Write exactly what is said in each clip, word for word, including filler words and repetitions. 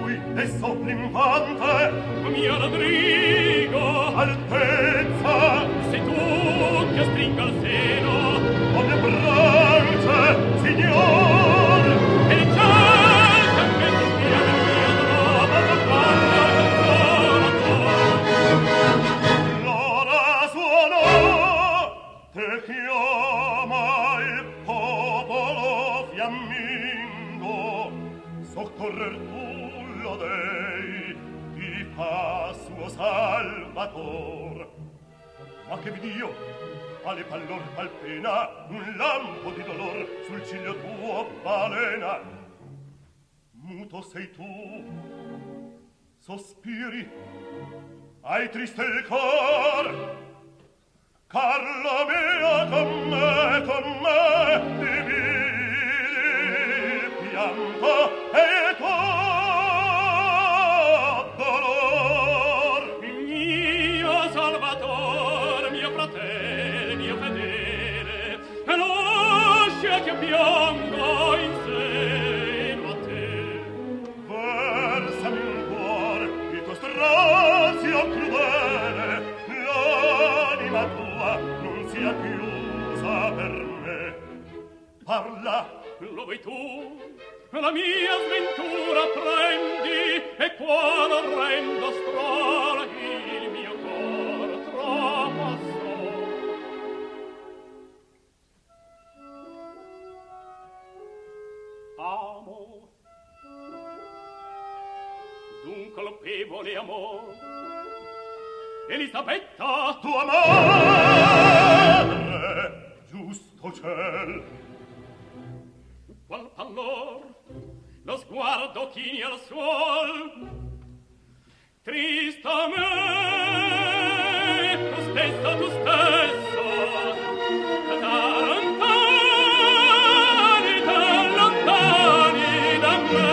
lui è soffrinfante. Mio Rodrigo, Altezza, sei tu che stringa il seno. o mio brance, signor, E il ciel che aspetta il via del mio droga, l'ora suonò, te chiama il popolo fiammindo, soccorrer tu lo dei, ti fa suo salvator. Ma che vidio, quale pallor palpena, un lampo di dolor sul ciglio tuo balena. Muto sei tu, sospiri, hai triste il cor. Carla mia, con me, con me, dividi pianto e tuo dolor. mio Salvatore, mio fratello, mio fedele, e lascia che piango in seno a te. Versami un cuore, il tuo strazio crudele, l'anima tua non sia chiusa per me. Parla, Lo vuoi tu? La mia sventura prendi, e qual orrendo strala il mio cor trapassò. Amo, d'un colpevole amor, Elisabetta, tua madre, giusto ciel. qual pallor, lo sguardo chini al suol. Tristamente, tu stesso, tu stesso, da lontani, da lontani da me.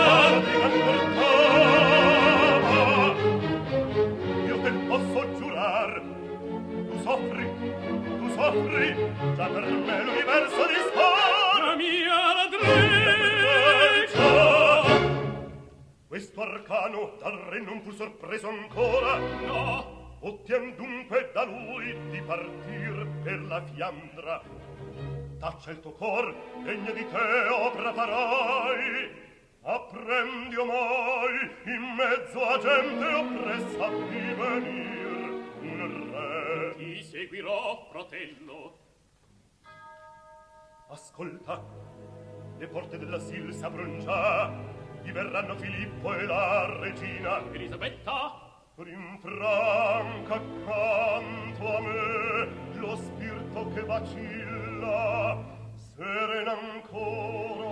Io te posso giurar, tu soffri, tu soffri, già per me l'universo dispone. La mia Rodrigo, Questo arcano dal re non fu sorpreso ancora. no, Ottien dunque da lui di partir per la Fiandra. Taccia il tuo cor, degna di te opra farai. Apprendi omai in mezzo a gente oppressa di venir un re. ti seguirò, fratello. Ascolta, le porte dell'asil s'aprono già, diverranno Filippo e la regina. Elisabetta, Rinfranca accanto a me lo spirito che vacilla, serena ancora